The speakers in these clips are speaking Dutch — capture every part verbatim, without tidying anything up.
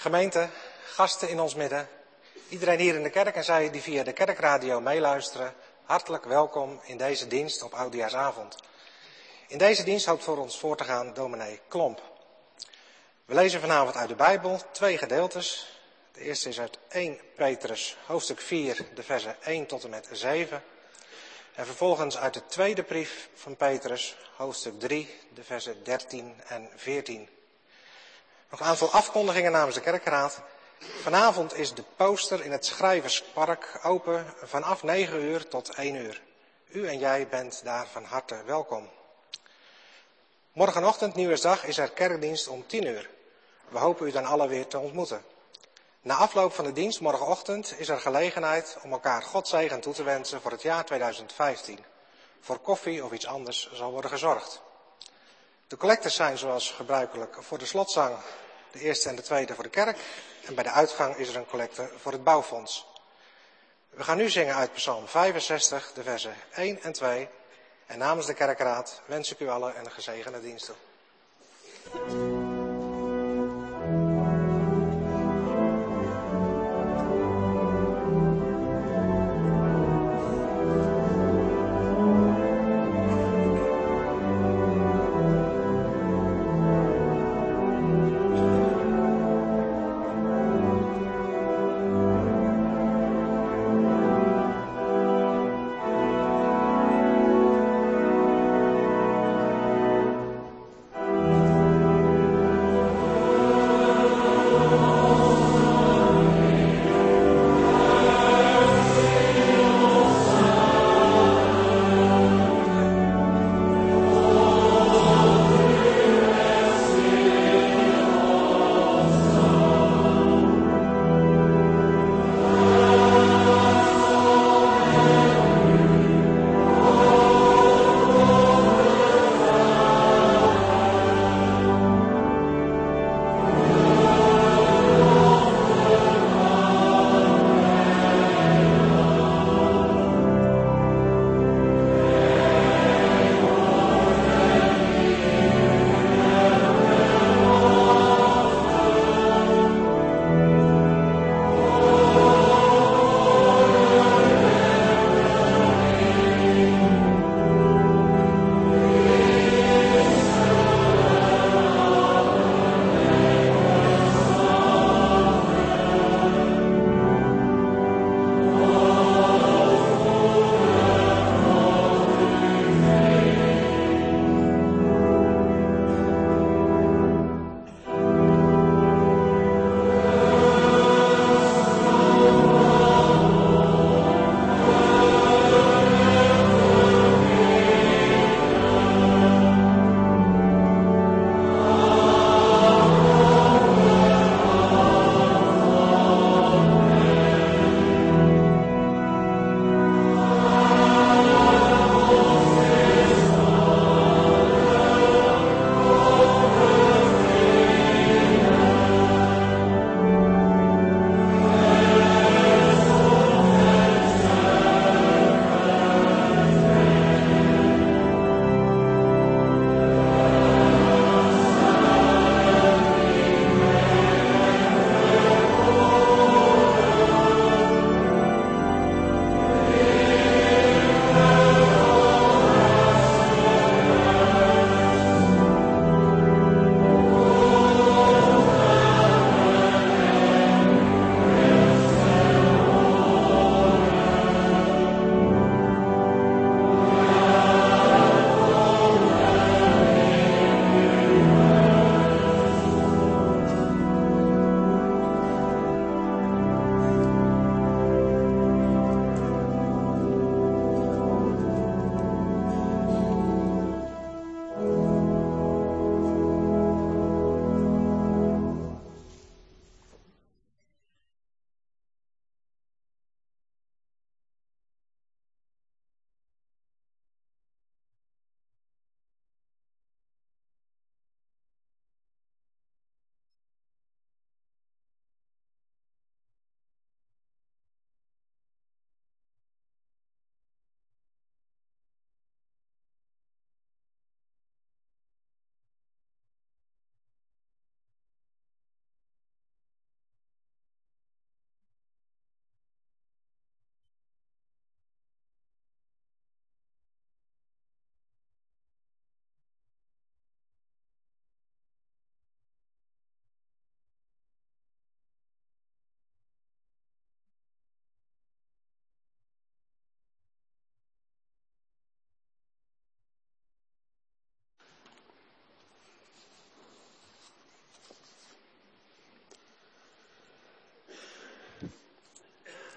Gemeente, gasten in ons midden, iedereen hier in de kerk en zij die via de kerkradio meeluisteren, hartelijk welkom in deze dienst op Oudejaarsavond. In deze dienst hoopt voor ons voor te gaan dominee Klomp. We lezen vanavond uit de Bijbel twee gedeeltes. De eerste is uit eerste Petrus, hoofdstuk vier, de versen één tot en met zeven. En vervolgens uit de tweede brief van Petrus, hoofdstuk drie, de versen dertien en veertien. Nog een aantal afkondigingen namens de kerkraad. Vanavond is de poster in het Schrijverspark open vanaf negen uur tot één uur. U en jij bent daar van harte welkom. Morgenochtend, nieuwjaarsdag, is er kerkdienst om tien uur. We hopen u dan alle weer te ontmoeten. Na afloop van de dienst morgenochtend is er gelegenheid om elkaar Godzegen toe te wensen voor het jaar tweeduizend vijftien. Voor koffie of iets anders zal worden gezorgd. De collectes zijn zoals gebruikelijk voor de slotzang, de eerste en de tweede voor de kerk. En bij de uitgang is er een collecte voor het bouwfonds. We gaan nu zingen uit Psalm vijfenzestig, de versen één en twee. En namens de kerkraad wens ik u allen een gezegende dienst toe. Thank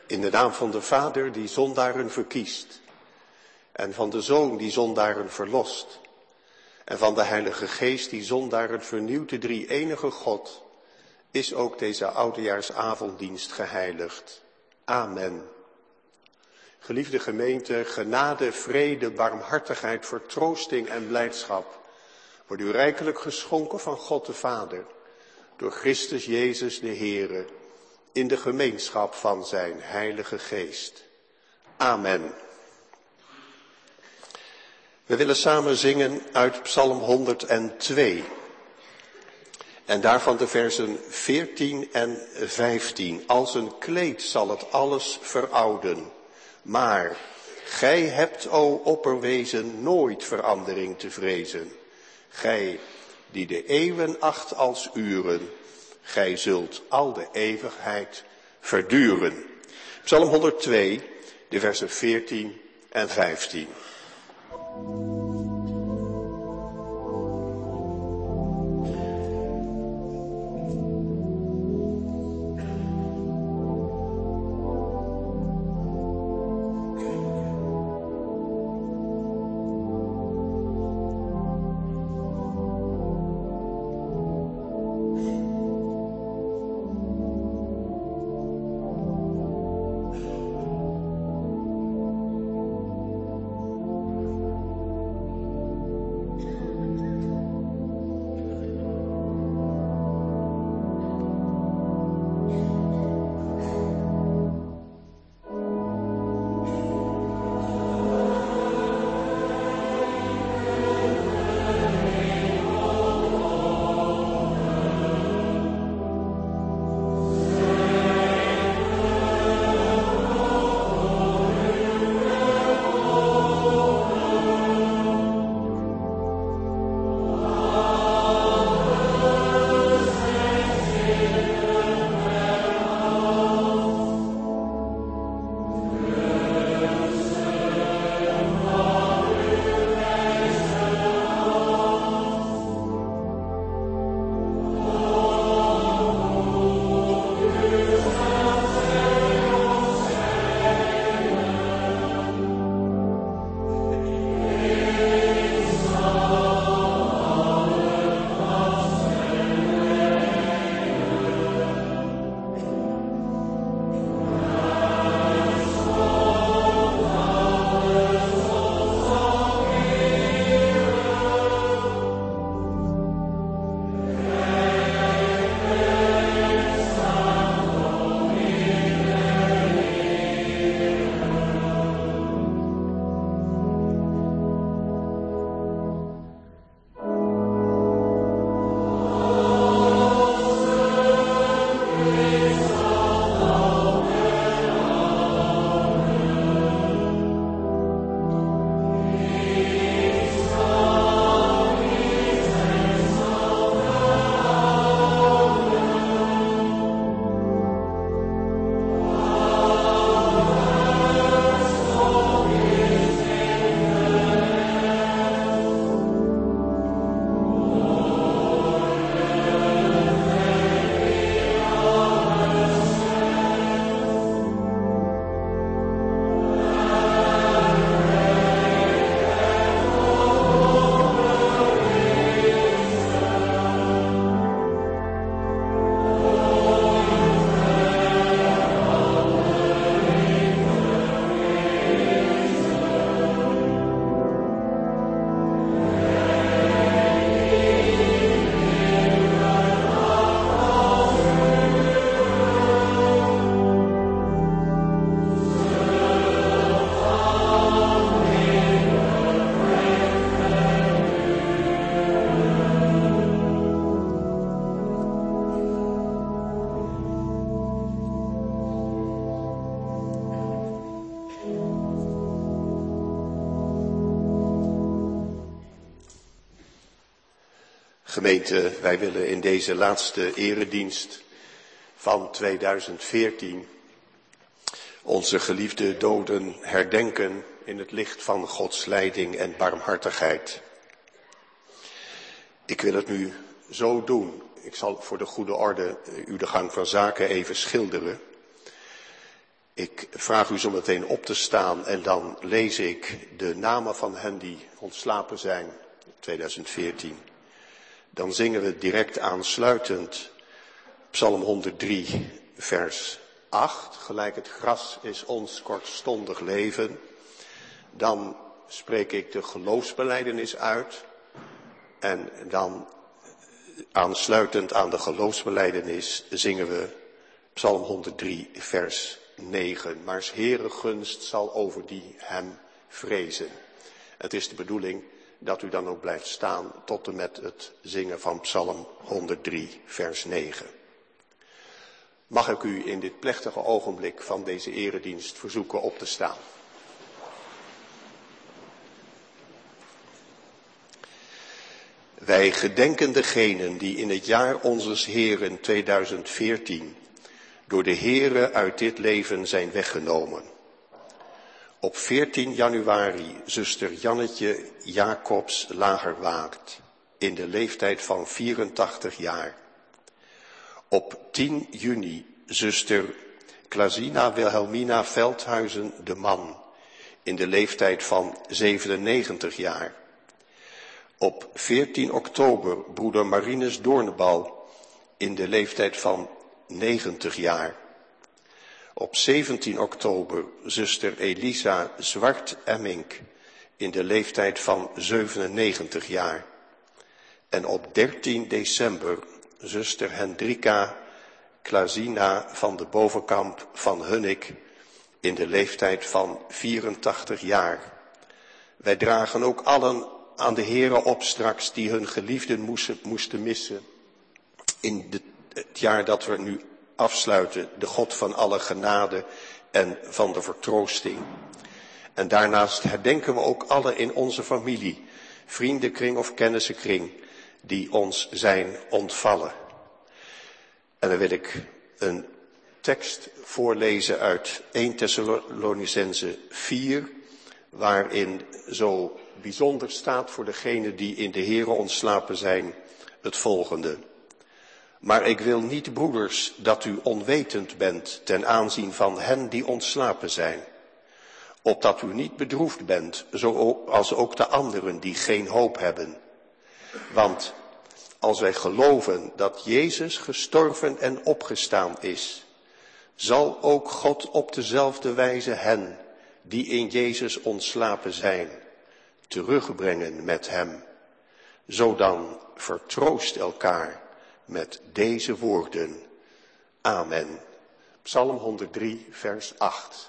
In de naam van de Vader die zondaren verkiest. En van de Zoon die zondaren verlost. En van de Heilige Geest die zondaren vernieuwt, de drie enige God, is ook deze oudejaarsavonddienst geheiligd. Amen. Geliefde gemeente, genade, vrede, barmhartigheid, vertroosting en blijdschap wordt u rijkelijk geschonken van God de Vader, door Christus Jezus de Heere, in de gemeenschap van zijn Heilige Geest. Amen. We willen samen zingen uit Psalm honderdtwee. En daarvan de versen veertien en vijftien. Als een kleed zal het alles verouden. Maar gij hebt, o opperwezen, nooit verandering te vrezen. Gij die de eeuwen acht als uren. Gij zult al de eeuwigheid verduren. Psalm honderdtwee, de versen veertien en vijftien. Gemeente, wij willen in deze laatste eredienst van tweeduizend veertien onze geliefde doden herdenken in het licht van Gods leiding en barmhartigheid. Ik wil het nu zo doen. Ik zal voor de goede orde u de gang van zaken even schilderen. Ik vraag u zo meteen op te staan en dan lees ik de namen van hen die ontslapen zijn in tweeduizend veertien. Dan zingen we direct aansluitend Psalm honderddrie, vers acht. Gelijk het gras is ons kortstondig leven. Dan spreek ik de geloofsbelijdenis uit. En dan aansluitend aan de geloofsbelijdenis zingen we Psalm honderddrie, vers negen. Maars Heere gunst zal over die hem vrezen. Het is de bedoeling dat u dan ook blijft staan tot en met het zingen van Psalm honderddrie, vers negen. Mag ik u in dit plechtige ogenblik van deze eredienst verzoeken op te staan. Wij gedenken degenen die in het jaar onzes Heeren tweeduizend veertien door de Heere uit dit leven zijn weggenomen. Op veertien januari zuster Jannetje Jacobs Lagerwaard in de leeftijd van vierentachtig jaar. Op tien juni zuster Klazina Wilhelmina Veldhuizen de Man in de leeftijd van zevenennegentig jaar. Op veertien oktober broeder Marinus Doornbal in de leeftijd van negentig jaar. Op zeventien oktober zuster Elisa Zwart-Emmink in de leeftijd van zevenennegentig jaar. En op dertien december zuster Hendrika Klazina van de Bovenkamp van Hunnik in de leeftijd van vierentachtig jaar. Wij dragen ook allen aan de Heere op straks die hun geliefden moesten, moesten missen in de, het jaar dat we nu afsluiten, de God van alle genade en van de vertroosting. En daarnaast herdenken we ook allen in onze familie, vriendenkring of kennissenkring, die ons zijn ontvallen. En dan wil ik een tekst voorlezen uit eerste Thessalonicenzen vier, waarin zo bijzonder staat voor degenen die in de Heere ontslapen zijn, het volgende. Maar ik wil niet, broeders, dat u onwetend bent ten aanzien van hen die ontslapen zijn, opdat u niet bedroefd bent, zoals ook de anderen die geen hoop hebben. Want als wij geloven dat Jezus gestorven en opgestaan is, zal ook God op dezelfde wijze hen, die in Jezus ontslapen zijn, terugbrengen met hem. Zodan vertroost elkaar met deze woorden. Amen. Psalm honderddrie, vers acht.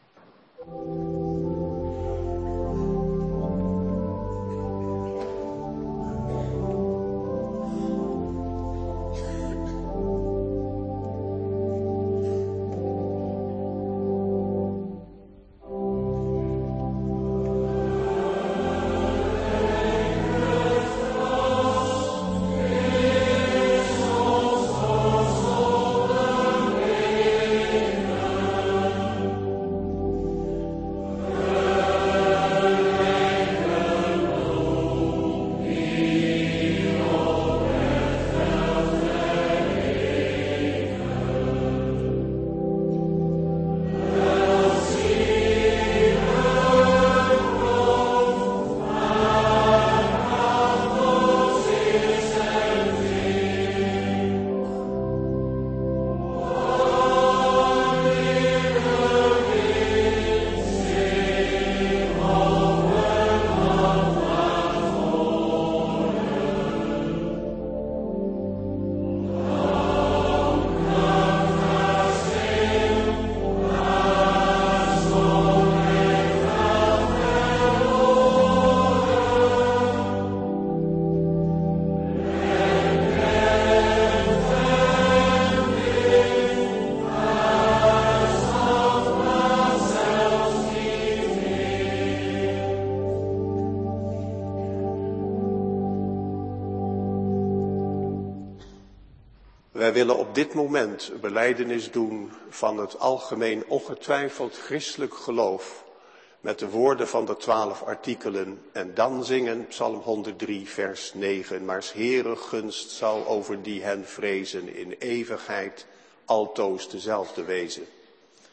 Wij willen op dit moment een belijdenis doen van het algemeen ongetwijfeld christelijk geloof met de woorden van de twaalf artikelen en dan zingen Psalm honderddrie vers negen. Maars Heere gunst zal over die hen vrezen in eeuwigheid altoos dezelfde wezen.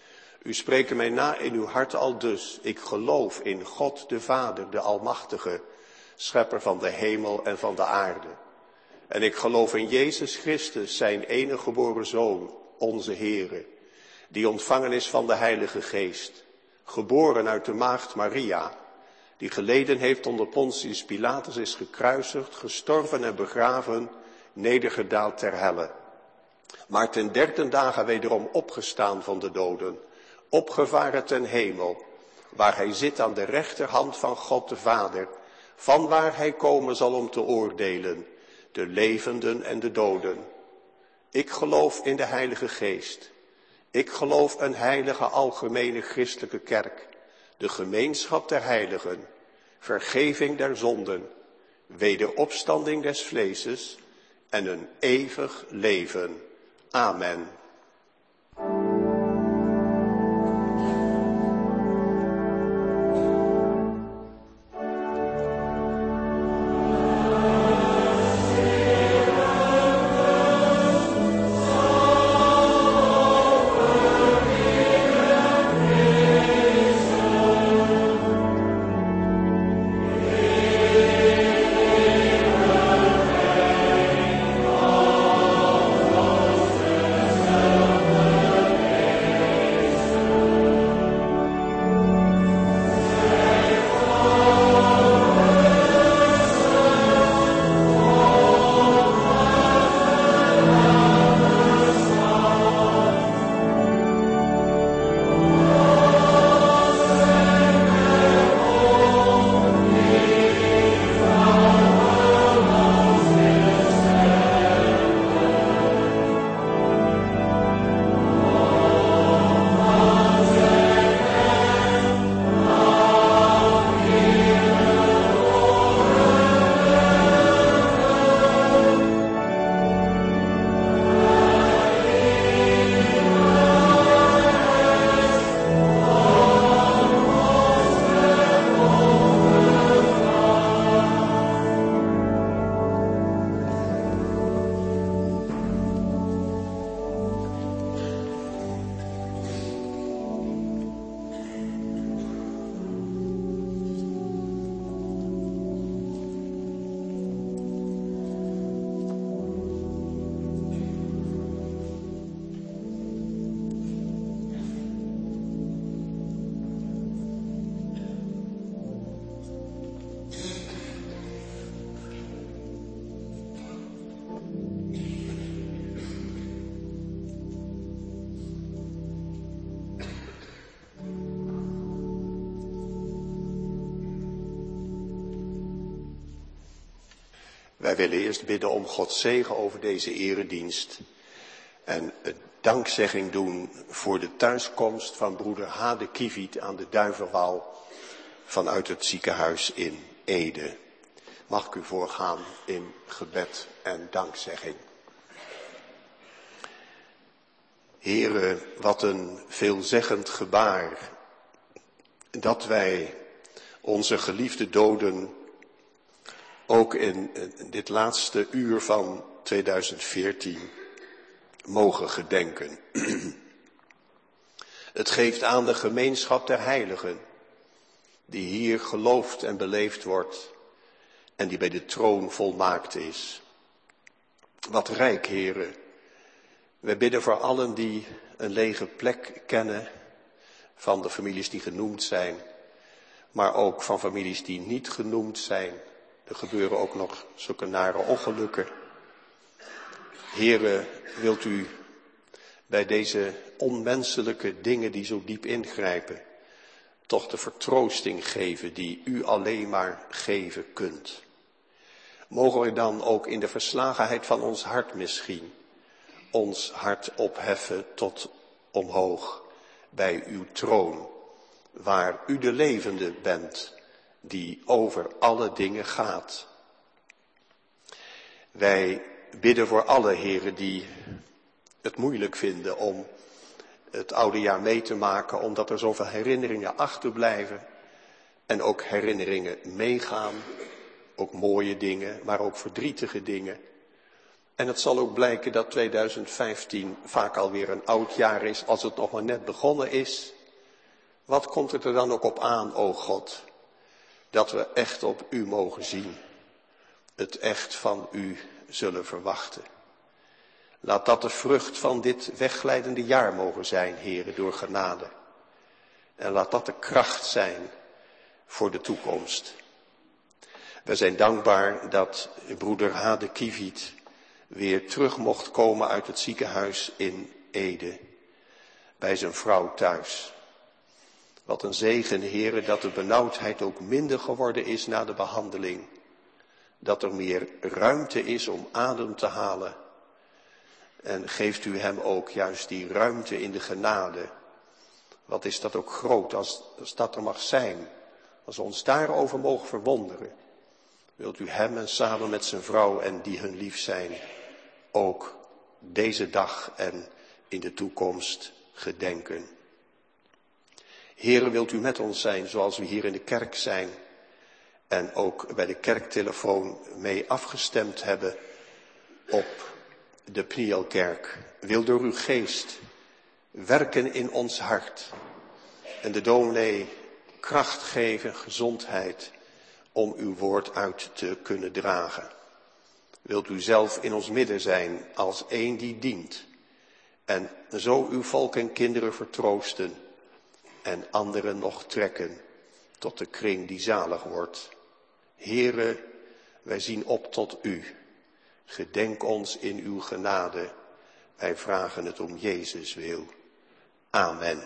U spreekt mij na in uw hart al dus. Ik geloof in God de Vader, de Almachtige, schepper van de hemel en van de aarde. En ik geloof in Jezus Christus, zijn enige geboren Zoon, onze Heere, die ontvangen is van de Heilige Geest, geboren uit de maagd Maria, die geleden heeft onder Pontius Pilatus, is gekruisigd, gestorven en begraven, nedergedaald ter helle. Maar ten derde dagen wederom opgestaan van de doden, opgevaren ten hemel, waar hij zit aan de rechterhand van God de Vader, vanwaar hij komen zal om te oordelen, de levenden en de doden. Ik geloof in de Heilige Geest. Ik geloof een heilige algemene christelijke kerk, de gemeenschap der heiligen, vergeving der zonden, wederopstanding des vleeses en een eeuwig leven. Amen. Wij willen eerst bidden om Gods zegen over deze eredienst en een dankzegging doen voor de thuiskomst van broeder Hade Kieviet aan de Duivenwal vanuit het ziekenhuis in Ede. Mag ik u voorgaan in gebed en dankzegging. Heere, wat een veelzeggend gebaar dat wij onze geliefde doden ook in dit laatste uur van tweeduizend veertien mogen gedenken. Het geeft aan de gemeenschap der heiligen, die hier geloofd en beleefd wordt en die bij de troon volmaakt is. Wat rijk, Heere. Wij bidden voor allen die een lege plek kennen, van de families die genoemd zijn, maar ook van families die niet genoemd zijn. Er gebeuren ook nog zulke nare ongelukken. Heere, wilt u bij deze onmenselijke dingen die zo diep ingrijpen, toch de vertroosting geven die u alleen maar geven kunt. Mogen we dan ook in de verslagenheid van ons hart misschien ons hart opheffen tot omhoog bij uw troon, waar u de levende bent, die over alle dingen gaat. Wij bidden voor alle heren die het moeilijk vinden om het oude jaar mee te maken, omdat er zoveel herinneringen achterblijven en ook herinneringen meegaan, ook mooie dingen, maar ook verdrietige dingen. En het zal ook blijken dat tweeduizend vijftien vaak alweer een oud jaar is, als het nog maar net begonnen is. Wat komt het er dan ook op aan, o God, dat we echt op u mogen zien, het echt van u zullen verwachten. Laat dat de vrucht van dit wegglijdende jaar mogen zijn, Heere, door genade. En laat dat de kracht zijn voor de toekomst. We zijn dankbaar dat broeder Hade Kieviet weer terug mocht komen uit het ziekenhuis in Ede, bij zijn vrouw thuis. Wat een zegen, Heere, dat de benauwdheid ook minder geworden is na de behandeling. Dat er meer ruimte is om adem te halen. En geeft u hem ook juist die ruimte in de genade. Wat is dat ook groot als, als dat er mag zijn. Als we ons daarover mogen verwonderen. Wilt u hem en samen met zijn vrouw en die hun lief zijn, ook deze dag en in de toekomst gedenken. Heere, wilt u met ons zijn zoals we hier in de kerk zijn en ook bij de kerktelefoon mee afgestemd hebben op de Pnielkerk. Wil door uw geest werken in ons hart en de dominee kracht geven, gezondheid, om uw woord uit te kunnen dragen. Wilt u zelf in ons midden zijn als een die dient en zo uw volk en kinderen vertroosten en anderen nog trekken tot de kring die zalig wordt. Heere, wij zien op tot u. Gedenk ons in uw genade. Wij vragen het om Jezus wil. Amen.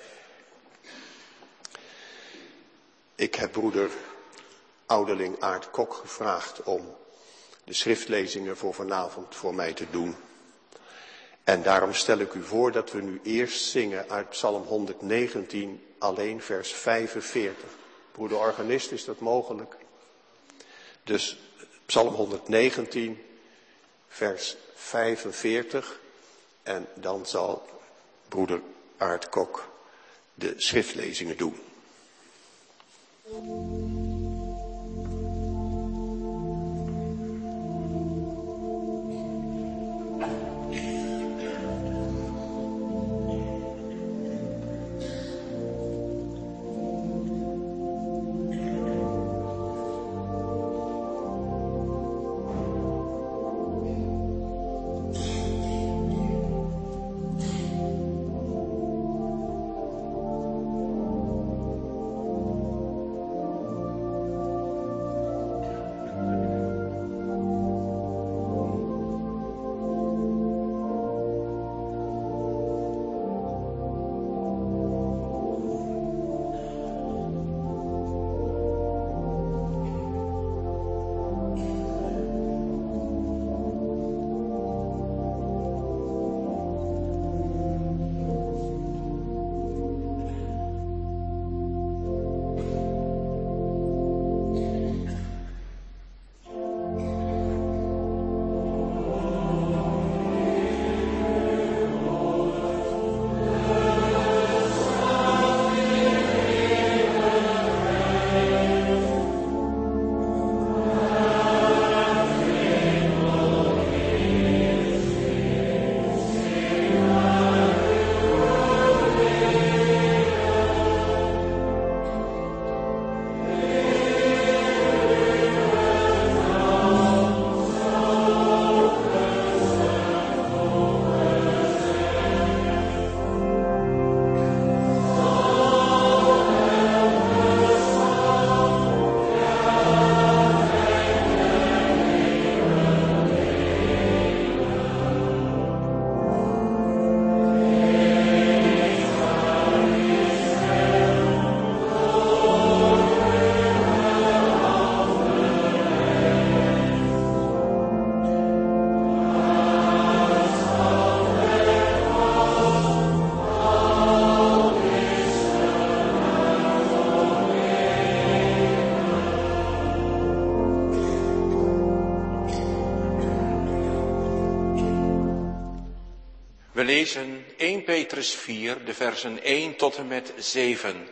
Ik heb broeder ouderling Aart Kok gevraagd om de schriftlezingen voor vanavond voor mij te doen. En daarom stel ik u voor dat we nu eerst zingen uit Psalm honderdnegentien, alleen vers vijfenveertig. Broeder organist, is dat mogelijk? Dus Psalm honderdnegentien, vers vijfenveertig. En dan zal broeder Aart Kok de schriftlezingen doen. We lezen eerste Petrus vier, de versen één tot en met zeven.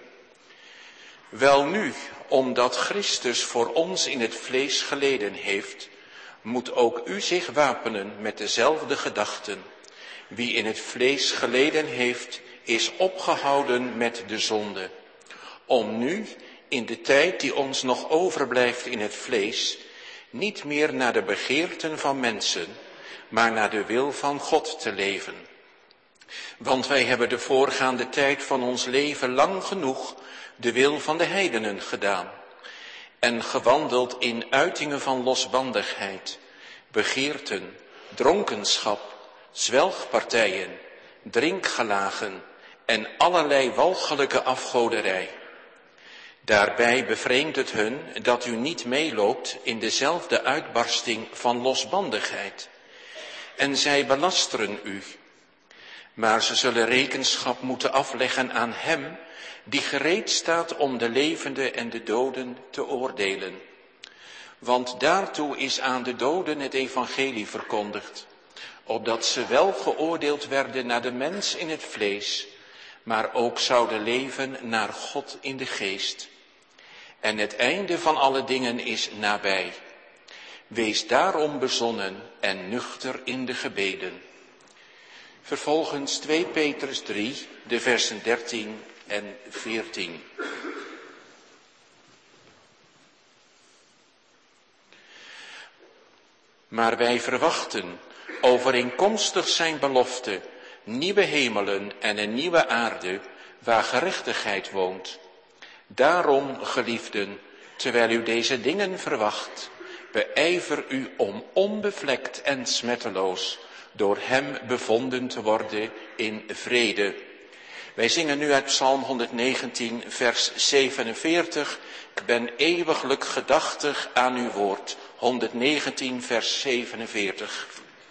Welnu, omdat Christus voor ons in het vlees geleden heeft, moet ook u zich wapenen met dezelfde gedachten. Wie in het vlees geleden heeft, is opgehouden met de zonde. Om nu, in de tijd die ons nog overblijft in het vlees, niet meer naar de begeerten van mensen, maar naar de wil van God te leven. Want wij hebben de voorgaande tijd van ons leven lang genoeg de wil van de heidenen gedaan en gewandeld in uitingen van losbandigheid, begeerten, dronkenschap, zwelgpartijen, drinkgelagen en allerlei walgelijke afgoderij. Daarbij bevreemdt het hun dat u niet meeloopt in dezelfde uitbarsting van losbandigheid. En zij belasteren u. Maar ze zullen rekenschap moeten afleggen aan hem die gereed staat om de levenden en de doden te oordelen. Want daartoe is aan de doden het evangelie verkondigd, opdat ze wel geoordeeld werden naar de mens in het vlees, maar ook zouden leven naar God in de geest. En het einde van alle dingen is nabij. Wees daarom bezonnen en nuchter in de gebeden. Vervolgens twee Petrus drie, de versen dertien en veertien. Maar wij verwachten, overeenkomstig zijn belofte, nieuwe hemelen en een nieuwe aarde, waar gerechtigheid woont. Daarom, geliefden, terwijl u deze dingen verwacht, beijver u om onbevlekt en smetteloos door hem bevonden te worden in vrede. Wij zingen nu uit Psalm honderdnegentien, vers zevenenveertig. Ik ben eeuwiglijk gedachtig aan uw woord. honderdnegentien, vers zevenenveertig.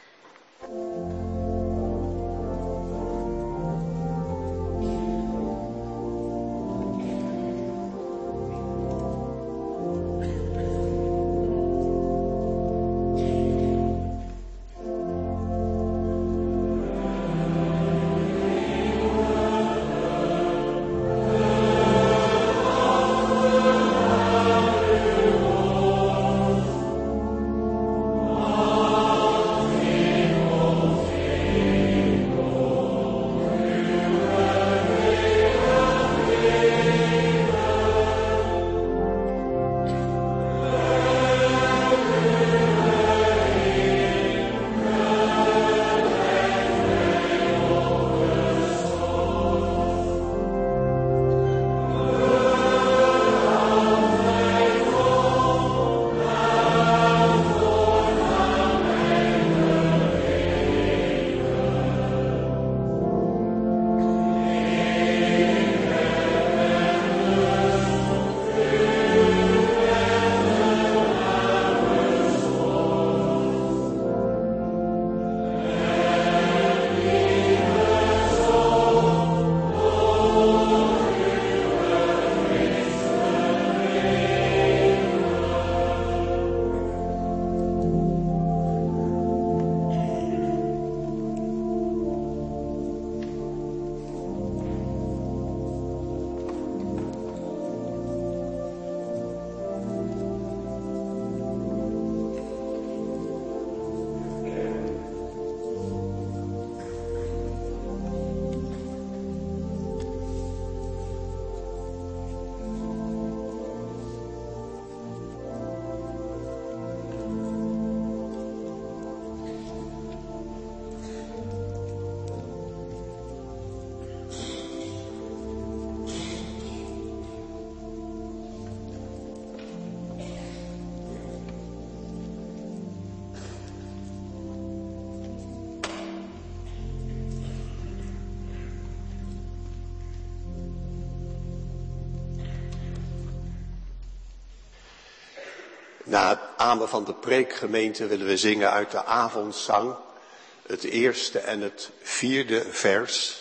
Na het amen van de preekgemeente willen we zingen uit de avondzang, het eerste en het vierde vers.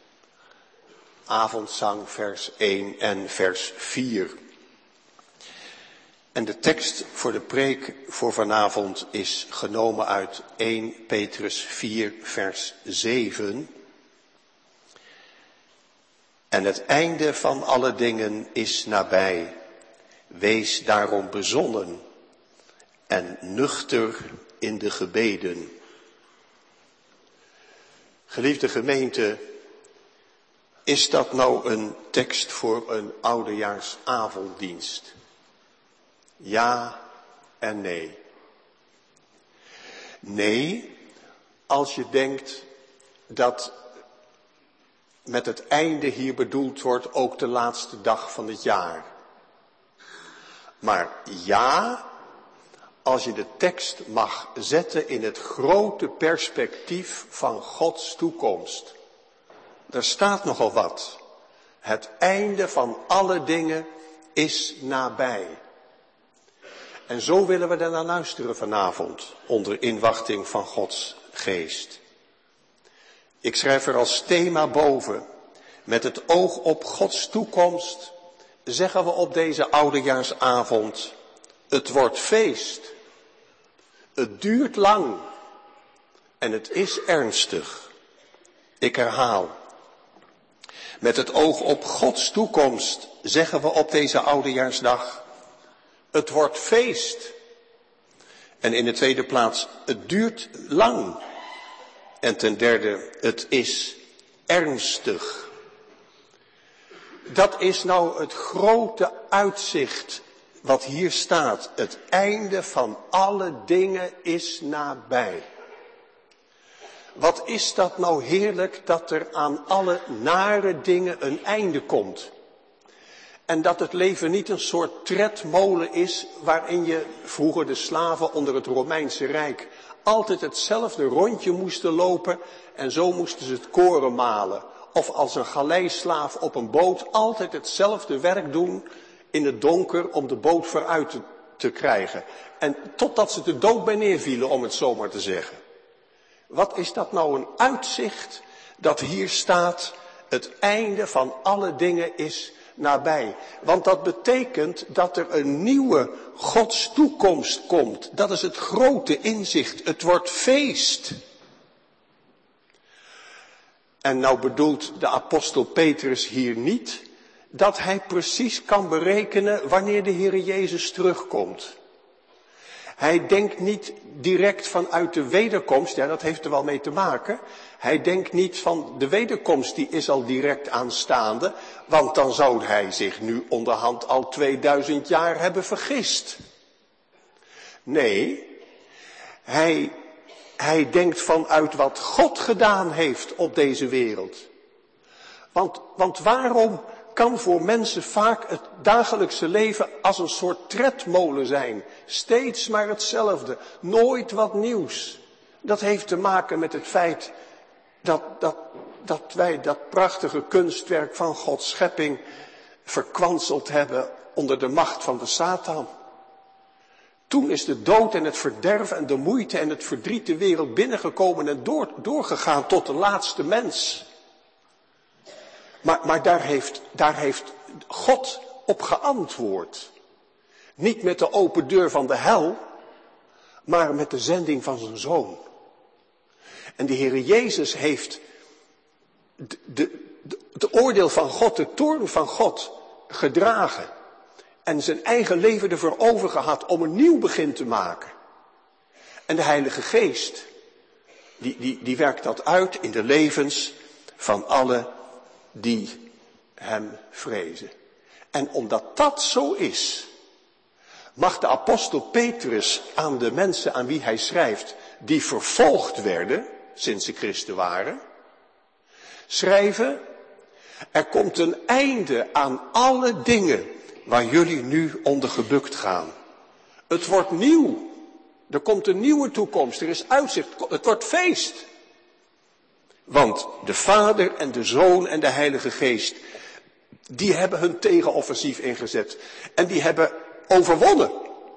Avondzang vers één en vers vier. En de tekst voor de preek voor vanavond is genomen uit eerste Petrus vier vers zeven. En het einde van alle dingen is nabij. Wees daarom bezonnen en nuchter in de gebeden. Geliefde gemeente, is dat nou een tekst voor een oudejaarsavonddienst? Ja en nee. Nee, als je denkt dat met het einde hier bedoeld wordt ook de laatste dag van het jaar. Maar ja, als je de tekst mag zetten in het grote perspectief van Gods toekomst. Er staat nogal wat. Het einde van alle dingen is nabij. En zo willen we daarnaar luisteren vanavond, onder inwachting van Gods geest. Ik schrijf er als thema boven, met het oog op Gods toekomst, zeggen we op deze oudejaarsavond, het wordt feest. Het duurt lang en het is ernstig. Ik herhaal. Met het oog op Gods toekomst zeggen we op deze oudejaarsdag, het wordt feest. En in de tweede plaats, het duurt lang. En ten derde, het is ernstig. Dat is nou het grote uitzicht wat hier staat. Het einde van alle dingen is nabij. Wat is dat nou heerlijk dat er aan alle nare dingen een einde komt. En dat het leven niet een soort tredmolen is waarin je vroeger de slaven onder het Romeinse Rijk altijd hetzelfde rondje moesten lopen en zo moesten ze het koren malen. Of als een galeislaaf op een boot altijd hetzelfde werk doen in het donker om de boot vooruit te, te krijgen. En totdat ze de dood bij neervielen, om het zo maar te zeggen. Wat is dat nou een uitzicht dat hier staat, het einde van alle dingen is nabij. Want dat betekent dat er een nieuwe Gods toekomst komt. Dat is het grote inzicht. Het wordt feest. En nou bedoelt de apostel Petrus hier niet dat hij precies kan berekenen wanneer de Heere Jezus terugkomt. Hij denkt niet direct vanuit de wederkomst, ja dat heeft er wel mee te maken. Hij denkt niet van de wederkomst die is al direct aanstaande, want dan zou hij zich nu onderhand al tweeduizend jaar hebben vergist. Nee, hij, hij denkt vanuit wat God gedaan heeft op deze wereld. Want, want waarom kan voor mensen vaak het dagelijkse leven als een soort tredmolen zijn. Steeds maar hetzelfde, nooit wat nieuws. Dat heeft te maken met het feit dat, dat, dat wij dat prachtige kunstwerk van Gods schepping verkwanseld hebben onder de macht van de Satan. Toen is de dood en het verderf en de moeite en het verdriet de wereld binnengekomen en door, doorgegaan tot de laatste mens. Maar, maar daar, heeft, daar heeft God op geantwoord. Niet met de open deur van de hel, maar met de zending van zijn zoon. En de Heere Jezus heeft de, de, de, de oordeel van God, de toorn van God gedragen. En zijn eigen leven ervoor over gehad om een nieuw begin te maken. En de Heilige Geest, die, die, die werkt dat uit in de levens van alle die hem vrezen. En omdat dat zo is, mag de apostel Petrus aan de mensen aan wie hij schrijft, die vervolgd werden, sinds ze christen waren, schrijven, er komt een einde aan alle dingen waar jullie nu onder gebukt gaan. Het wordt nieuw. Er komt een nieuwe toekomst. Er is uitzicht. Het wordt feest. Want de Vader en de Zoon en de Heilige Geest, die hebben hun tegenoffensief ingezet. En die hebben overwonnen.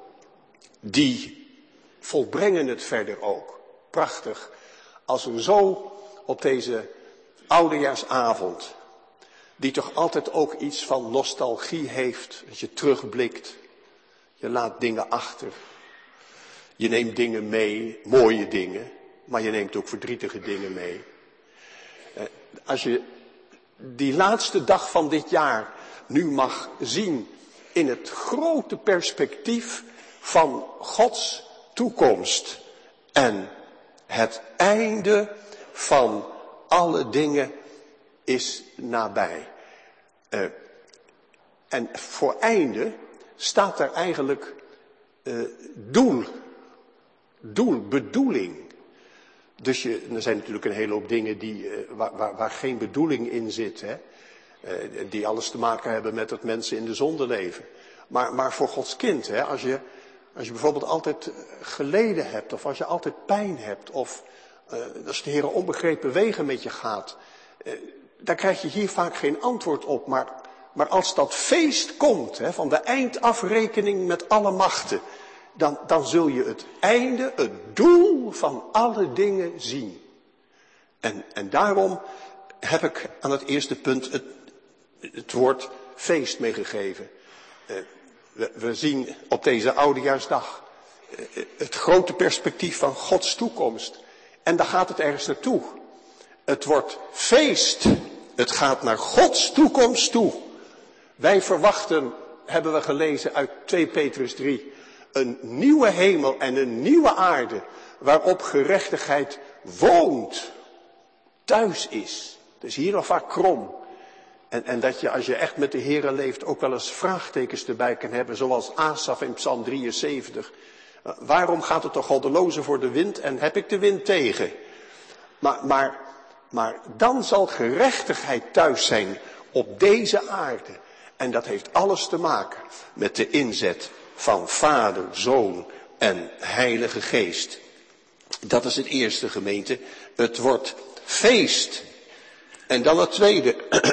Die volbrengen het verder ook. Prachtig. Als we zo op deze oudejaarsavond, die toch altijd ook iets van nostalgie heeft, dat je terugblikt. Je laat dingen achter. Je neemt dingen mee, mooie dingen, maar je neemt ook verdrietige dingen mee. Als je die laatste dag van dit jaar nu mag zien in het grote perspectief van Gods toekomst en het einde van alle dingen is nabij. Uh, en voor einde staat daar eigenlijk uh, doel, doel, bedoeling. Dus je, er zijn natuurlijk een hele hoop dingen die, uh, waar, waar, waar geen bedoeling in zit, hè? Uh, die alles te maken hebben met dat mensen in de zonde leven. Maar, maar voor Gods kind, hè, als je, als je bijvoorbeeld altijd geleden hebt, of als je altijd pijn hebt, of uh, als de Heer onbegrepen wegen met je gaat, uh, daar krijg je hier vaak geen antwoord op. Maar, maar als dat feest komt, hè, van de eindafrekening met alle machten, dan, dan zul je het einde, het doel van alle dingen zien. En, en daarom heb ik aan het eerste punt het, het woord feest meegegeven. Uh, we, we zien op deze oudejaarsdag uh, het grote perspectief van Gods toekomst. En daar gaat het ergens naartoe. Het wordt feest. Het gaat naar Gods toekomst toe. Wij verwachten, hebben we gelezen uit twee Petrus drie, een nieuwe hemel en een nieuwe aarde waarop gerechtigheid woont, thuis is. Dus hier nog vaak krom. En, en dat je als je echt met de Here leeft ook wel eens vraagtekens erbij kan hebben, zoals Asaf in Psalm drieënzeventig. Uh, waarom gaat het toch goddeloze voor de wind en heb ik de wind tegen? Maar, maar, maar dan zal gerechtigheid thuis zijn op deze aarde. En dat heeft alles te maken met de inzet van Vader, Zoon en Heilige Geest. Dat is het eerste, gemeente. Het wordt feest. En dan het tweede.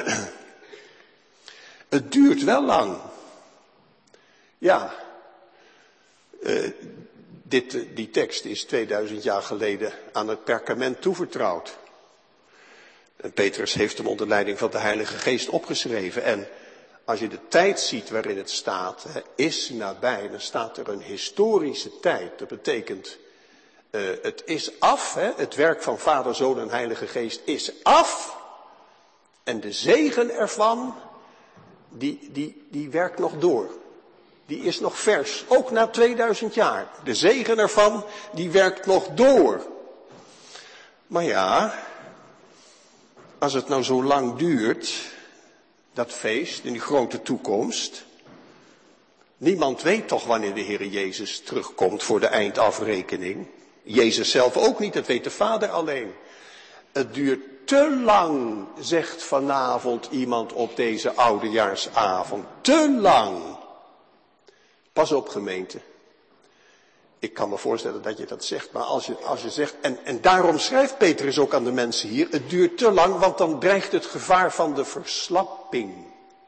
Het duurt wel lang. Ja, uh, dit, uh, die tekst is tweeduizend jaar geleden aan het perkament toevertrouwd. En Petrus heeft hem onder leiding van de Heilige Geest opgeschreven. En als je de tijd ziet waarin het staat, hè, is nabij, dan staat er een historische tijd. Dat betekent, uh, het is af, hè, het werk van Vader, Zoon en Heilige Geest is af. En de zegen ervan, die, die, die werkt nog door. Die is nog vers, ook na tweeduizend jaar. De zegen ervan, die werkt nog door. Maar ja, als het nou zo lang duurt, dat feest in die grote toekomst. Niemand weet toch wanneer de Heer Jezus terugkomt voor de eindafrekening. Jezus zelf ook niet, dat weet de Vader alleen. Het duurt te lang, zegt vanavond iemand op deze oudejaarsavond. Te lang. Pas op, gemeente. Ik kan me voorstellen dat je dat zegt, maar als je, als je zegt, en, en daarom schrijft Petrus ook aan de mensen hier, het duurt te lang, want dan dreigt het gevaar van de verslapping.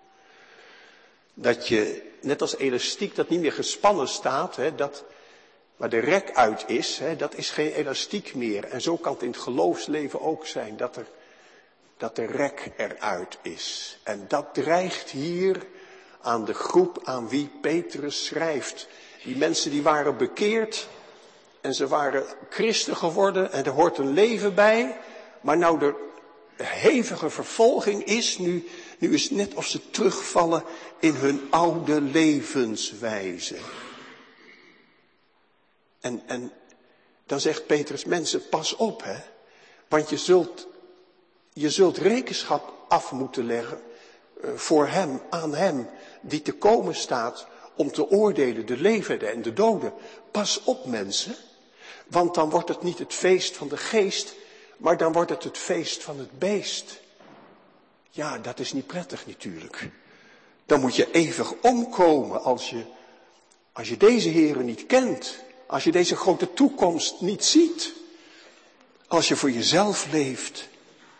Dat je, net als elastiek dat niet meer gespannen staat, hè, dat waar de rek uit is, hè, dat is geen elastiek meer. En zo kan het in het geloofsleven ook zijn, dat, er, dat de rek eruit is. En dat dreigt hier aan de groep aan wie Petrus schrijft. Die mensen die waren bekeerd en ze waren christen geworden en er hoort een leven bij. Maar nou er hevige vervolging is, nu, nu is het net of ze terugvallen in hun oude levenswijze. En, en dan zegt Petrus, mensen, pas op, hè. Want je zult, je zult rekenschap af moeten leggen uh, voor hem, aan hem, die te komen staat om te oordelen de levenden en de doden. Pas op, mensen, want dan wordt het niet het feest van de geest, maar dan wordt het het feest van het beest. Ja, dat is niet prettig natuurlijk. Dan moet je eeuwig omkomen als je, als je deze Here niet kent. Als je deze grote toekomst niet ziet. Als je voor jezelf leeft.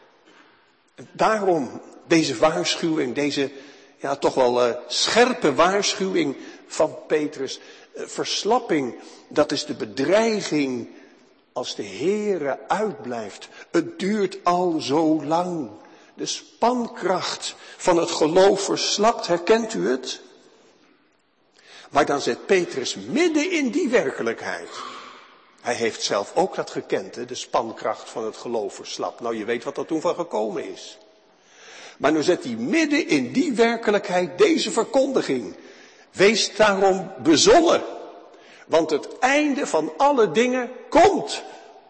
Daarom deze waarschuwing, deze ja, toch wel uh, scherpe waarschuwing van Petrus. Uh, verslapping, dat is de bedreiging als de Heere uitblijft. Het duurt al zo lang. De spankracht van het geloof verslapt, herkent u het? Maar dan zet Petrus midden in die werkelijkheid. Hij heeft zelf ook dat gekend, hè? De spankracht van het geloof verslapt. Nou, je weet wat er toen van gekomen is. Maar nu zet hij midden in die werkelijkheid deze verkondiging. Wees daarom bezonnen. Want het einde van alle dingen komt.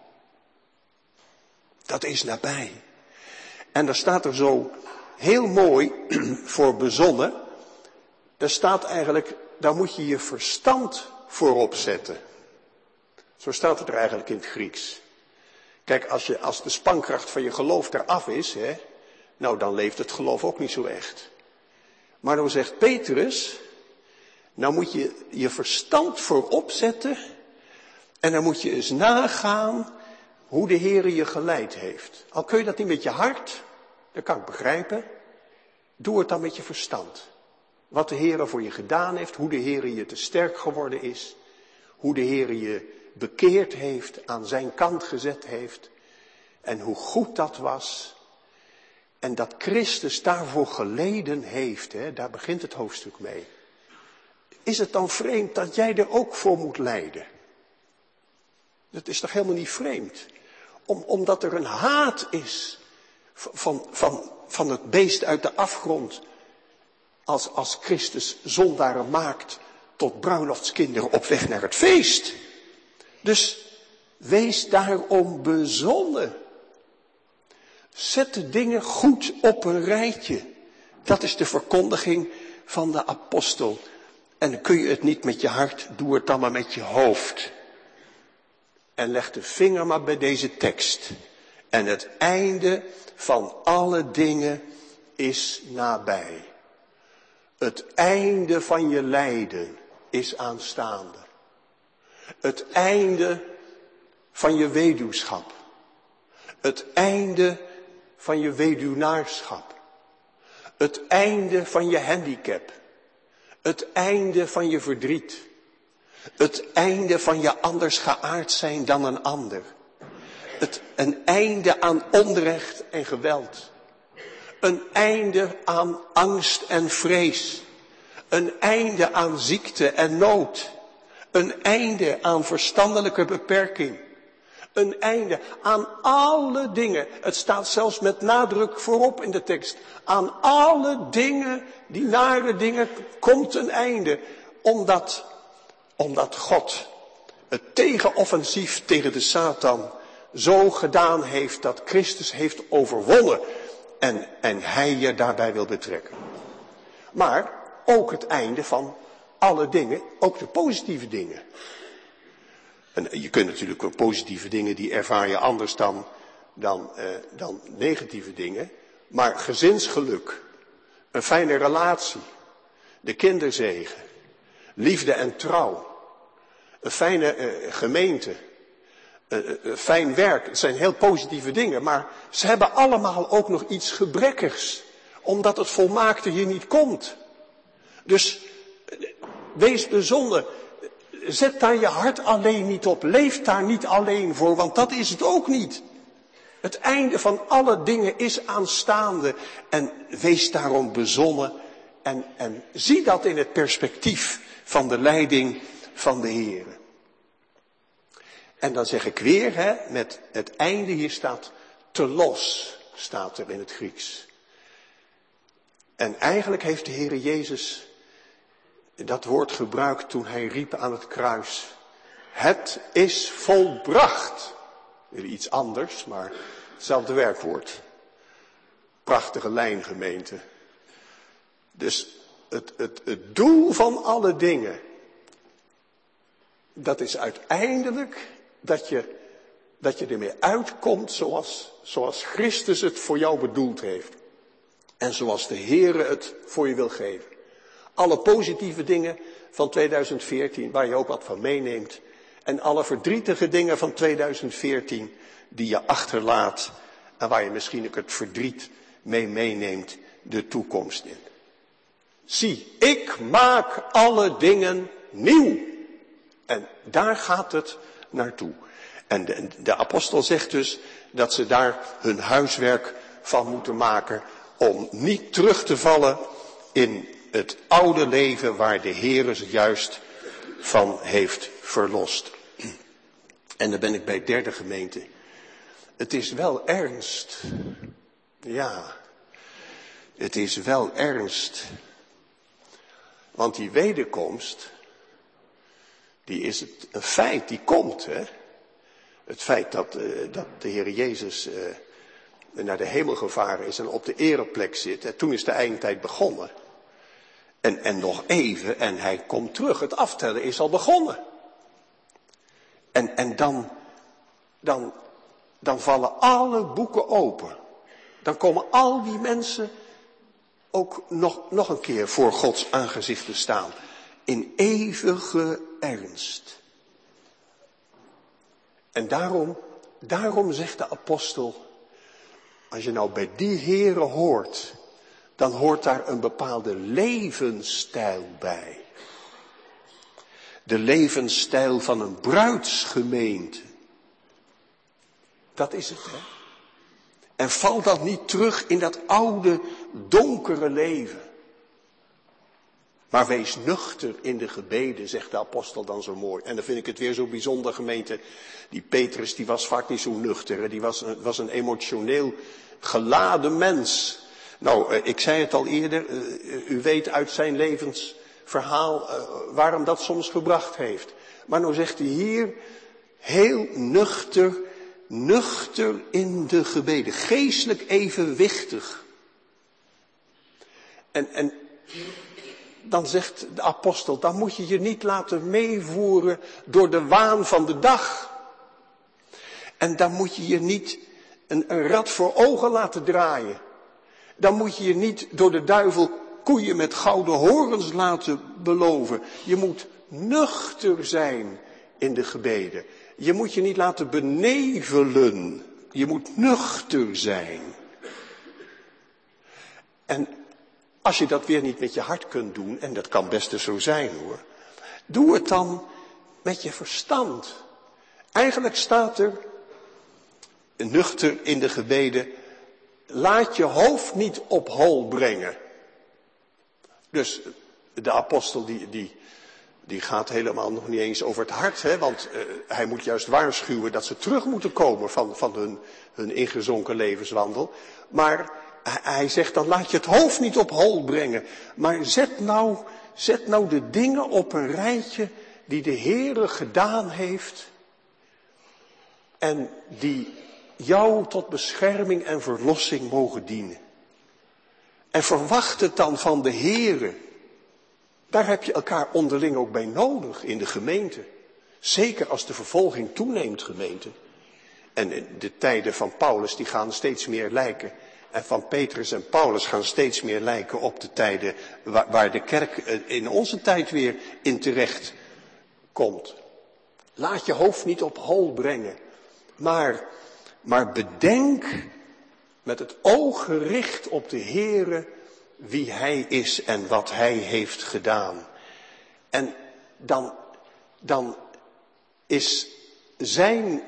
Dat is nabij. En daar staat er zo heel mooi voor bezonnen. Daar staat eigenlijk, daar moet je je verstand voor opzetten. Zo staat het er eigenlijk in het Grieks. Kijk, als, je, als de spankracht van je geloof eraf is, hè, nou dan leeft het geloof ook niet zo echt. Maar dan zegt Petrus, nou moet je je verstand voor opzetten en dan moet je eens nagaan hoe de Heere je geleid heeft. Al kun je dat niet met je hart, dat kan ik begrijpen, doe het dan met je verstand. Wat de Heere voor je gedaan heeft, hoe de Heere je te sterk geworden is, hoe de Heere je bekeerd heeft, aan zijn kant gezet heeft en hoe goed dat was. En dat Christus daarvoor geleden heeft, hè, daar begint het hoofdstuk mee. Is het dan vreemd dat jij er ook voor moet lijden? Dat is toch helemaal niet vreemd? Om, omdat er een haat is van, van, van het beest uit de afgrond. Als, als Christus zondaren maakt tot bruiloftskinderen op weg naar het feest. Dus wees daarom bezonnen. Zet de dingen goed op een rijtje. Dat is de verkondiging van de apostel. En dan kun je het niet met je hart, doe het dan maar met je hoofd. En leg de vinger maar bij deze tekst. En het einde van alle dingen is nabij. Het einde van je lijden is aanstaande. Het einde van je weduwschap. Het einde van je weduwnaarschap. Het einde van je handicap. Het einde van je verdriet. Het einde van je anders geaard zijn dan een ander. Het, een einde aan onrecht en geweld. Een einde aan angst en vrees. Een einde aan ziekte en nood. Een einde aan verstandelijke beperking. Een einde aan alle dingen. Het staat zelfs met nadruk voorop in de tekst. Aan alle dingen, die nare dingen, komt een einde. Omdat, omdat God het tegenoffensief tegen de Satan zo gedaan heeft dat Christus heeft overwonnen. En, en hij je daarbij wil betrekken. Maar ook het einde van alle dingen, ook de positieve dingen. En je kunt natuurlijk ook positieve dingen, die ervaar je anders dan, dan, eh, dan negatieve dingen. Maar gezinsgeluk, een fijne relatie, de kinderzegen, liefde en trouw, een fijne eh, gemeente, uh, uh, fijn werk. Het zijn heel positieve dingen, maar ze hebben allemaal ook nog iets gebrekkigs. Omdat het volmaakte hier niet komt. Dus uh, wees bezonnen. Zet daar je hart alleen niet op. Leef daar niet alleen voor, want dat is het ook niet. Het einde van alle dingen is aanstaande. En wees daarom bezonnen. En, en zie dat in het perspectief van de leiding van de Heer. En dan zeg ik weer, hè, met het einde, hier staat telos, staat er in het Grieks. En eigenlijk heeft de Heer Jezus dat woord gebruikt toen hij riep aan het kruis. Het is volbracht. Weer iets anders, maar hetzelfde werkwoord. Prachtige lijngemeente. Dus het, het, het doel van alle dingen, dat is uiteindelijk dat je, dat je ermee uitkomt zoals, zoals Christus het voor jou bedoeld heeft. En zoals de Heere het voor je wil geven. Alle positieve dingen van tweeduizend veertien, waar je ook wat van meeneemt. En alle verdrietige dingen van tweeduizend veertien, die je achterlaat. En waar je misschien ook het verdriet mee meeneemt de toekomst in. Zie, ik maak alle dingen nieuw. En daar gaat het naartoe. En de, de apostel zegt dus dat ze daar hun huiswerk van moeten maken. Om niet terug te vallen in het oude leven waar de Heere ze juist van heeft verlost. En dan ben ik bij het derde gemeente. Het is wel ernst. Ja, het is wel ernst. Want die wederkomst, die is het, een feit, die komt. Hè? Het feit dat, uh, dat de Heer Jezus uh, naar de hemel gevaren is en op de ereplek zit. En toen is de eindtijd begonnen. En, en nog even en hij komt terug. Het aftellen is al begonnen. En, en dan, dan, dan vallen alle boeken open. Dan komen al die mensen ook nog, nog een keer voor Gods aangezicht te staan. In eeuwige ernst. En daarom, daarom zegt de apostel, als je nou bij die heren hoort, dan hoort daar een bepaalde levensstijl bij. De levensstijl van een bruidsgemeente. Dat is het, hè. En val dan niet terug in dat oude, donkere leven. Maar wees nuchter in de gebeden, zegt de apostel dan zo mooi. En dan vind ik het weer zo bijzonder, gemeente. Die Petrus, die was vaak niet zo nuchter. Hè? Die was, was een emotioneel geladen mens. Nou, ik zei het al eerder, u weet uit zijn levensverhaal waarom dat soms gebracht heeft. Maar nou zegt hij hier, heel nuchter, nuchter in de gebeden. Geestelijk evenwichtig. En, en dan zegt de apostel, dan moet je je niet laten meevoeren door de waan van de dag. En dan moet je je niet een, een rad voor ogen laten draaien. Dan moet je je niet door de duivel koeien met gouden horens laten beloven. Je moet nuchter zijn in de gebeden. Je moet je niet laten benevelen. Je moet nuchter zijn. En als je dat weer niet met je hart kunt doen, en dat kan best zo zijn hoor, doe het dan met je verstand. Eigenlijk staat er, nuchter in de gebeden, laat je hoofd niet op hol brengen. Dus de apostel die, die, die gaat helemaal nog niet eens over het hart, hè, want uh, hij moet juist waarschuwen dat ze terug moeten komen van, van hun, hun ingezonken levenswandel. Maar hij zegt dan, laat je het hoofd niet op hol brengen. Maar zet nou, zet nou de dingen op een rijtje die de Heere gedaan heeft. En die jou tot bescherming en verlossing mogen dienen. En verwacht het dan van de Heere. Daar heb je elkaar onderling ook bij nodig in de gemeente. Zeker als de vervolging toeneemt, gemeente. En de tijden van Paulus die gaan steeds meer lijken. En van Petrus en Paulus gaan steeds meer lijken op de tijden waar, waar de kerk in onze tijd weer in terecht komt. Laat je hoofd niet op hol brengen. Maar, maar bedenk met het oog gericht op de Heere wie Hij is en wat Hij heeft gedaan. En dan, dan is zijn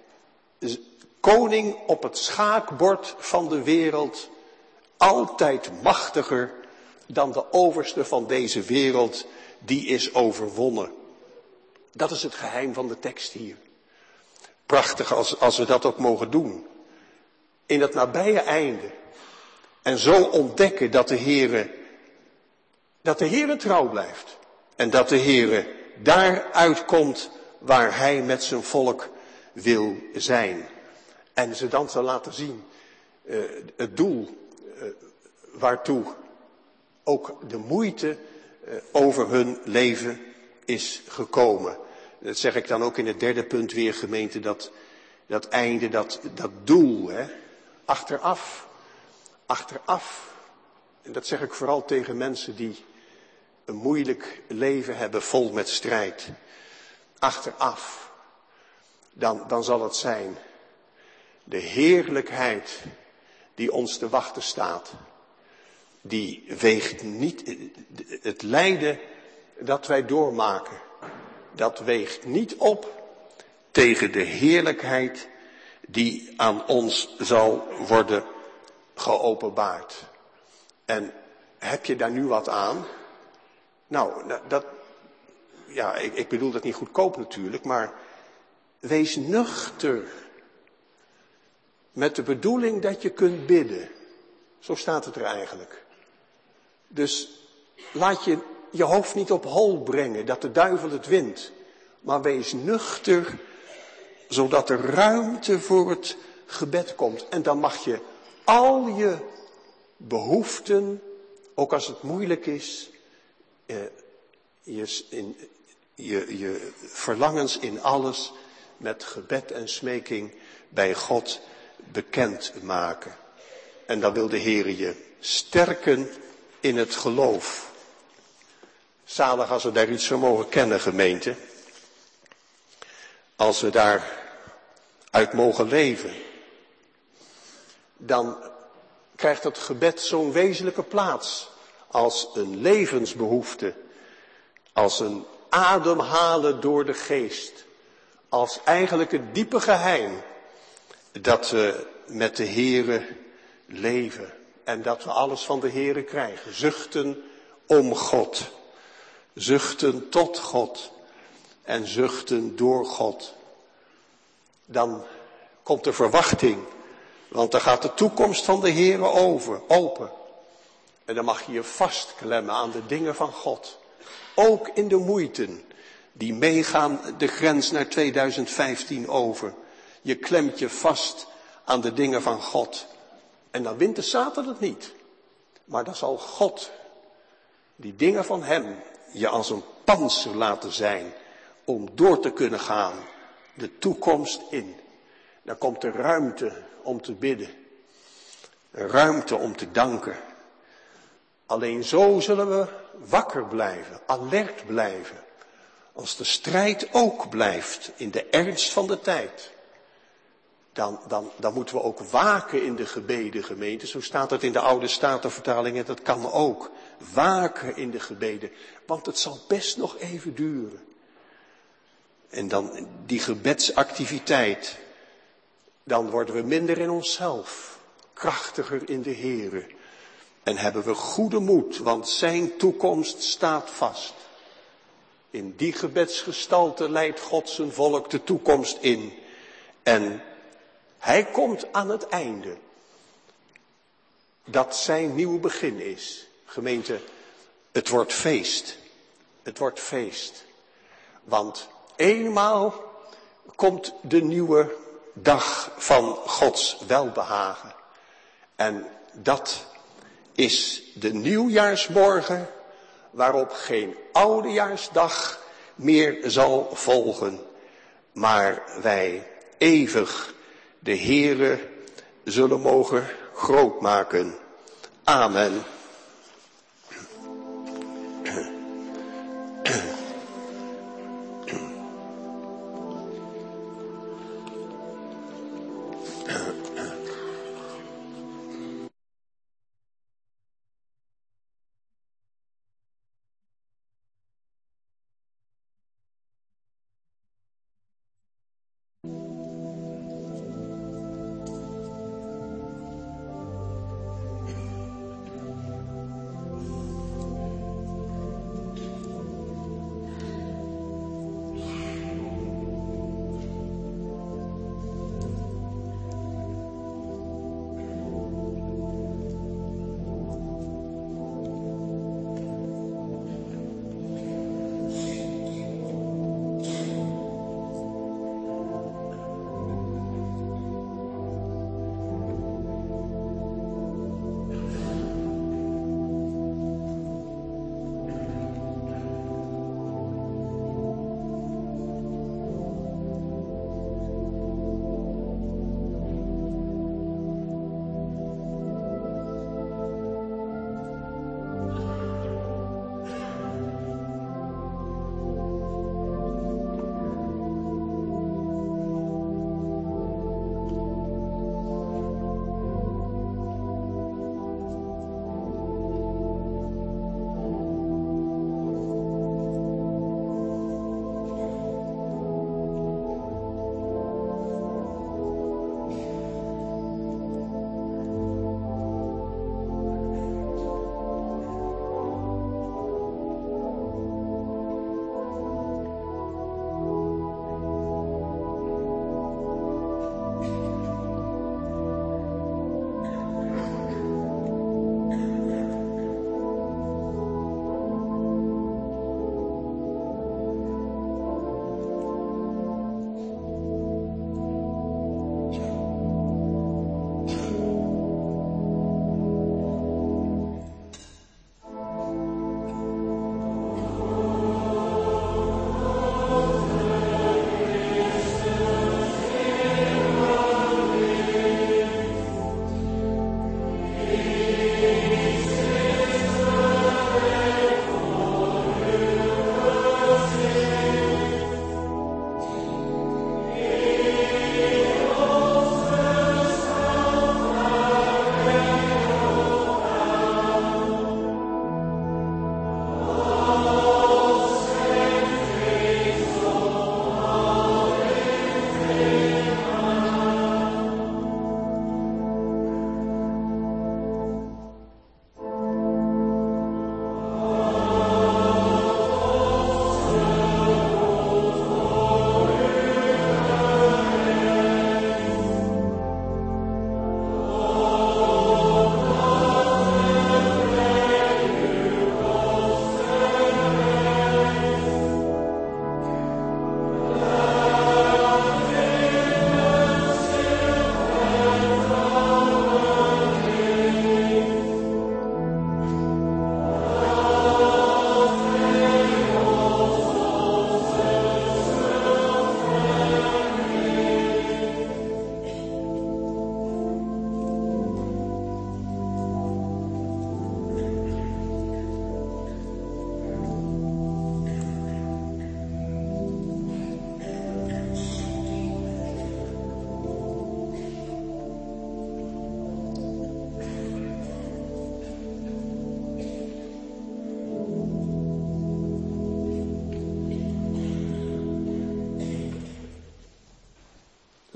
koning op het schaakbord van de wereld altijd machtiger dan de overste van deze wereld, die is overwonnen. Dat is het geheim van de tekst hier. Prachtig als, als we dat ook mogen doen. In het nabije einde. En zo ontdekken dat de Heere, dat de Heere trouw blijft. En dat de Heere daar uitkomt waar Hij met zijn volk wil zijn. En ze dan zal laten zien, uh, het doel uh, waartoe ook de moeite uh, over hun leven is gekomen. Dat zeg ik dan ook in het derde punt weer, gemeente, dat, dat einde, dat, dat doel, hè. Achteraf, achteraf, en dat zeg ik vooral tegen mensen die een moeilijk leven hebben vol met strijd. Achteraf, dan, dan zal het zijn de heerlijkheid die ons te wachten staat. Die weegt niet, het lijden dat wij doormaken, dat weegt niet op tegen de heerlijkheid die aan ons zal worden geopenbaard. En heb je daar nu wat aan? Nou, dat, ja, ik, ik bedoel dat niet goedkoop natuurlijk, maar wees nuchter. Met de bedoeling dat je kunt bidden. Zo staat het er eigenlijk. Dus laat je je hoofd niet op hol brengen, dat de duivel het wint. maar wees nuchter, zodat er ruimte voor het gebed komt. En dan mag je al je behoeften, ook als het moeilijk is, eh, je, in, je, je verlangens in alles met gebed en smeking bij God bekend maken. En dan wil de Heer je sterken in het geloof. Zalig als we daar iets van mogen kennen, gemeente. Als we daaruit mogen leven. Dan krijgt het gebed zo'n wezenlijke plaats. Als een levensbehoefte. Als een ademhalen door de geest. Als eigenlijk het diepe geheim. Dat we met de Heere leven. En dat we alles van de Heere krijgen. Zuchten om God. Zuchten tot God. En zuchten door God. Dan komt de verwachting. Want dan gaat de toekomst van de Heere over, open. En dan mag je je vastklemmen aan de dingen van God. Ook in de moeiten die meegaan de grens naar tweeduizend vijftien over. Je klemt je vast aan de dingen van God. En dan wint de Satan het niet. Maar dan zal God die dingen van hem je als een pantser laten zijn. Om door te kunnen gaan de toekomst in. Dan komt er ruimte om te bidden. Ruimte om te danken. Alleen zo zullen we wakker blijven, alert blijven. Als de strijd ook blijft in de ernst van de tijd. Dan, dan, dan moeten we ook waken in de gebeden, gemeente. Zo staat het in de oude Statenvertaling en dat kan ook. Waken in de gebeden, want het zal best nog even duren. En dan die gebedsactiviteit, dan worden we minder in onszelf, krachtiger in de Heere. En hebben we goede moed, want zijn toekomst staat vast. In die gebedsgestalte leidt God zijn volk de toekomst in. En hij komt aan het einde. Dat zijn nieuw begin is. Gemeente, het wordt feest. Het wordt feest. Want eenmaal komt de nieuwe dag van Gods welbehagen. En dat is de nieuwjaarsmorgen waarop geen oudejaarsdag meer zal volgen. Maar wij eeuwig de Heere zullen mogen grootmaken. Amen.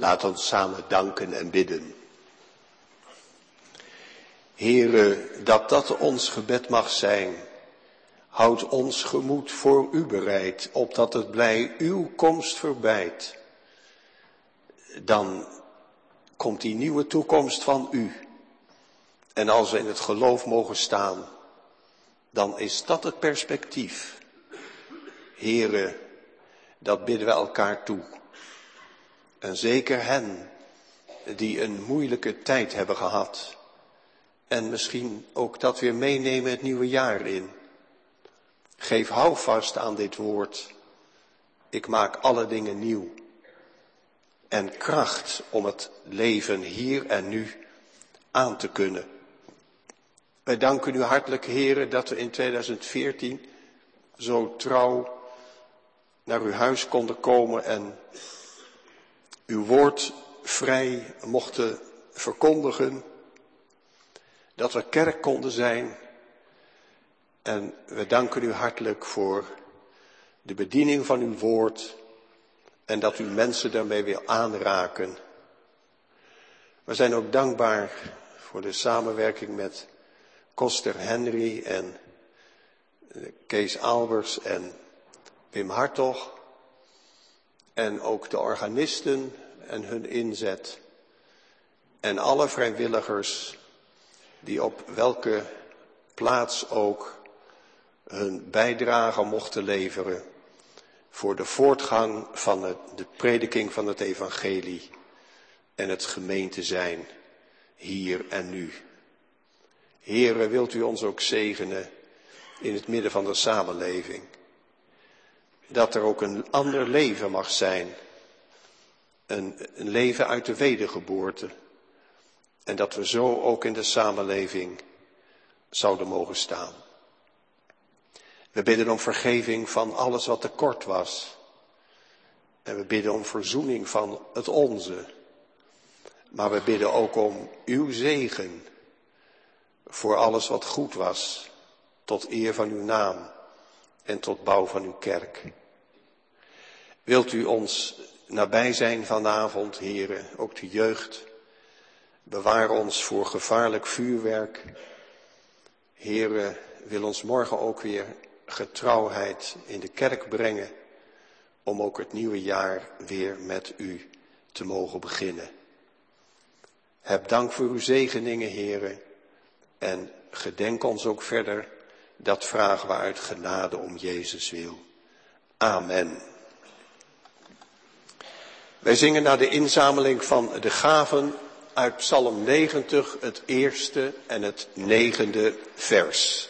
Laat ons samen danken en bidden. Heere, dat dat ons gebed mag zijn. Houd ons gemoed voor u bereid, opdat het blij uw komst verbijt. Dan komt die nieuwe toekomst van u. En als we in het geloof mogen staan, dan is dat het perspectief. Heere, dat bidden we elkaar toe. En zeker hen die een moeilijke tijd hebben gehad. En misschien ook dat weer meenemen het nieuwe jaar in. Geef houvast aan dit woord. Ik maak alle dingen nieuw. En kracht om het leven hier en nu aan te kunnen. Wij danken u hartelijk, Heere, dat we in tweeduizend veertien zo trouw naar uw huis konden komen en uw woord vrij mochten verkondigen. Dat we kerk konden zijn. En we danken u hartelijk voor de bediening van uw woord. En dat u mensen daarmee wil aanraken. We zijn ook dankbaar voor de samenwerking met Koster Henry en Kees Albers en Wim Hartog. En ook de organisten en hun inzet. En alle vrijwilligers die op welke plaats ook hun bijdrage mochten leveren voor de voortgang van het, de prediking van het evangelie en het gemeente zijn hier en nu. Heere, wilt u ons ook zegenen in het midden van de samenleving. Dat er ook een ander leven mag zijn. Een, een leven uit de wedergeboorte. En dat we zo ook in de samenleving zouden mogen staan. We bidden om vergeving van alles wat tekort was. En we bidden om verzoening van het onze. Maar we bidden ook om uw zegen voor alles wat goed was. Tot eer van uw naam en tot bouw van uw kerk. Wilt u ons nabij zijn vanavond, Heere, ook de jeugd. Bewaar ons voor gevaarlijk vuurwerk. Heere, wil ons morgen ook weer getrouwheid in de kerk brengen. Om ook het nieuwe jaar weer met u te mogen beginnen. Heb dank voor uw zegeningen, Heere. En gedenk ons ook verder. Dat vragen we uit genade om Jezus wil. Amen. Wij zingen naar de inzameling van de gaven uit Psalm negentig, het eerste en het negende vers.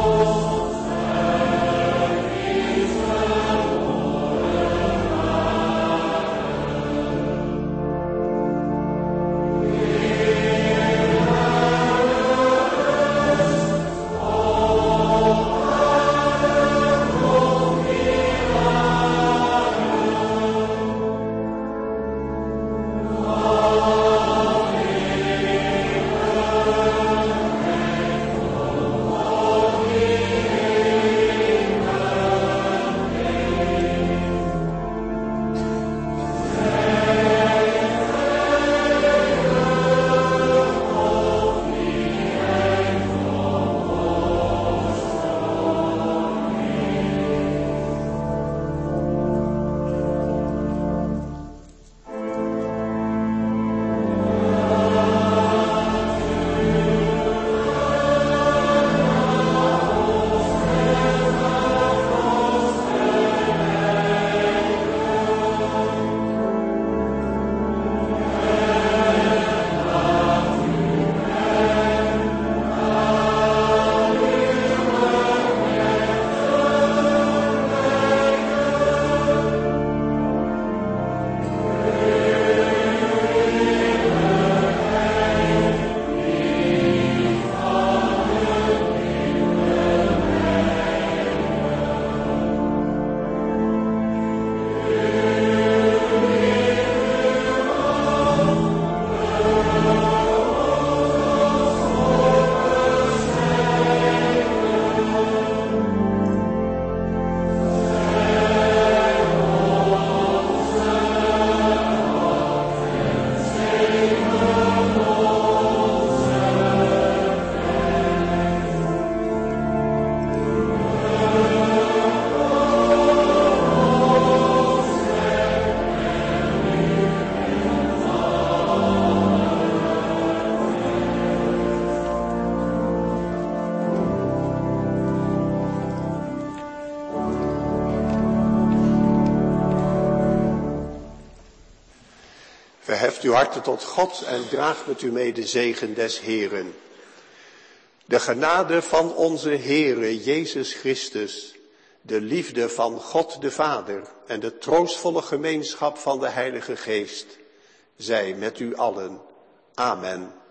Verheft uw harten tot God en draagt met u mee de zegen des Heeren. De genade van onze Heere Jezus Christus, de liefde van God de Vader en de troostvolle gemeenschap van de Heilige Geest, zij met u allen. Amen.